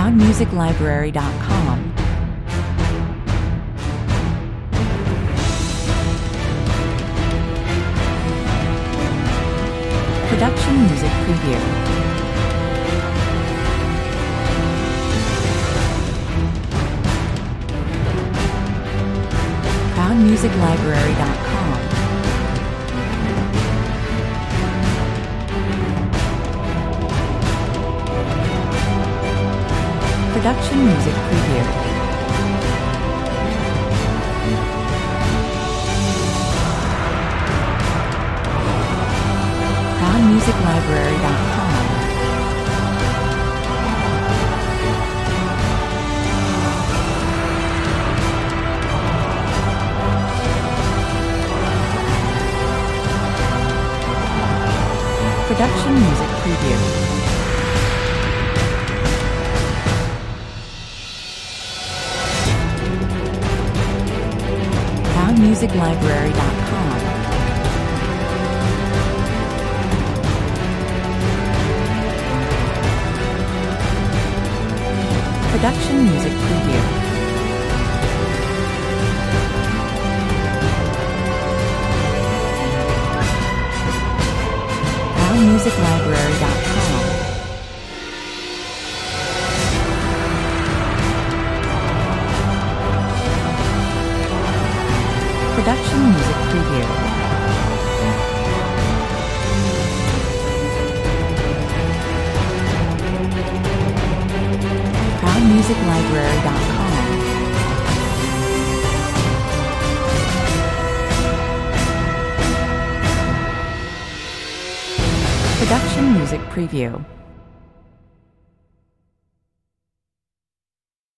ProudMusicLibrary.com. Production Music Preview. ProudMusicLibrary.com. Production Music Preview. ProudMusicLibrary.com. Production Music Preview. ProudMusicLibrary.com. Production Music Preview. ProudMusicLibrary.com. Production Music Preview. ProudMusicLibrary.com. Production Music Preview.